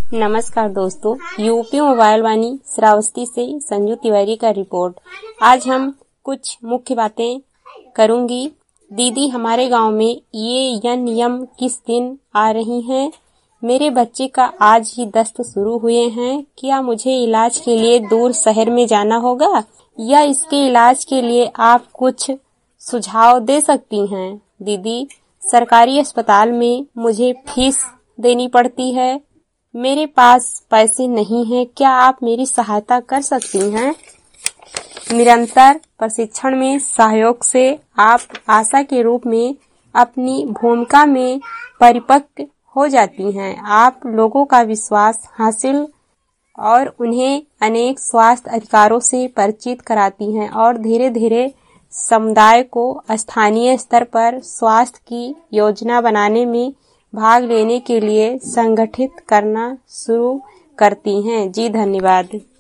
नमस्कार दोस्तों, UP mobile वाणी श्रावस्ती से संजू तिवारी का रिपोर्ट। आज हम कुछ मुख्य बातें करूंगी। दीदी, हमारे गांव में ये नियम किस दिन आ रही हैं? मेरे बच्चे का आज ही दस्त शुरू हुए हैं। क्या मुझे इलाज के लिए दूर शहर में जाना होगा या इसके इलाज के लिए आप कुछ सुझाव दे सकती हैं? दीदी, सरकारी अस्पताल में मुझे फीस देनी पड़ती है। मेरे पास पैसे नहीं हैं। क्या आप मेरी सहायता कर सकती हैं? निरंतर प्रशिक्षण में सहयोग से आप आशा के रूप में अपनी भूमिका में परिपक्व हो जाती हैं। आप लोगों का विश्वास हासिल और उन्हें अनेक स्वास्थ्य अधिकारों से परिचित कराती हैं और धीरे धीरे समुदाय को स्थानीय स्तर पर स्वास्थ्य की योजना बनाने में भाग लेने के लिए संगठित करना शुरू करती हैं। जी धन्यवाद।